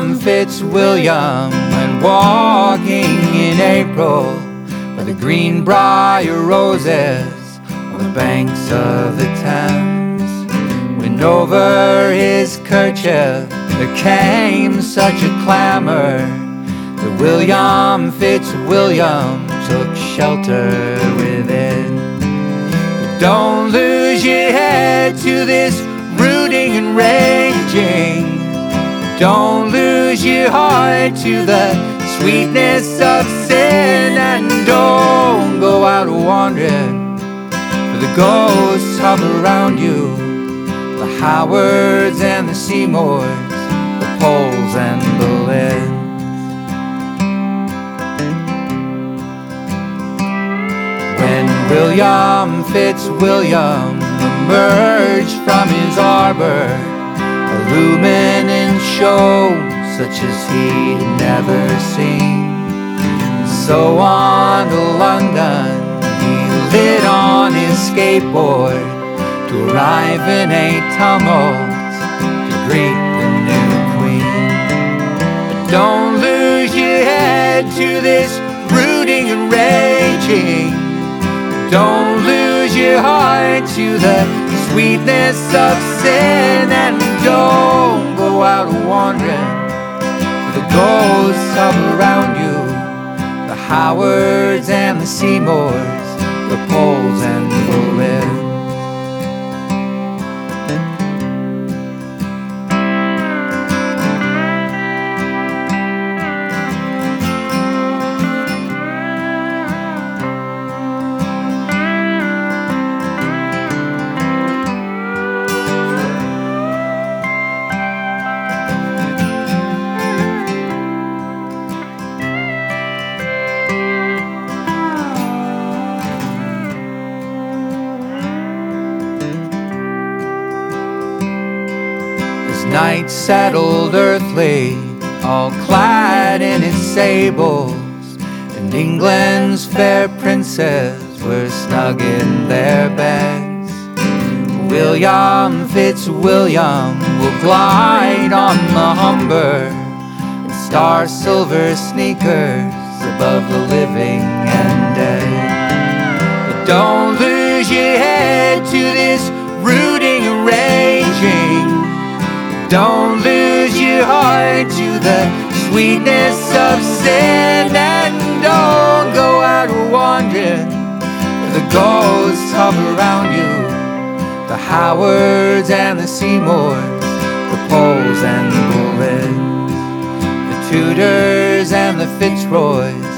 William Fitzwilliam went walking in April by the Greenbrier roses on the banks of the Thames, when over his kerchief there came such a clamor that William Fitzwilliam took shelter within. But don't lose your head to this rooting and raging. Don't lose your heart to the sweetness of sin, and don't go out wandering, for the ghosts hover around you, the Howards and the Seymours, the Poles and the Lynns. When William Fitzwilliam emerged from his arbor, illumining show such as he'd never seen, so on to London he lit on his skateboard to arrive in a tumult to greet the new queen. But don't lose your head to this rooting and raging. Don't lose your heart to the sweetness of sin, and don't go out wandering, for the ghosts hover around you, the Howards and the Seymours, the Poles and the Lynns. Night settled earthly, all clad in its sables, and England's fair princes were snug in their beds. William Fitzwilliam will glide on the Humber in star-silver sneakers above the living and dead. But don't lose your head to this rooting and raging. Don't lose your heart to the sweetness of sin, and don't go out wandering, for the ghosts hover around you, the Howards and the Seymours, the Poles and the Lynns, the Tudors and the Fitzroys,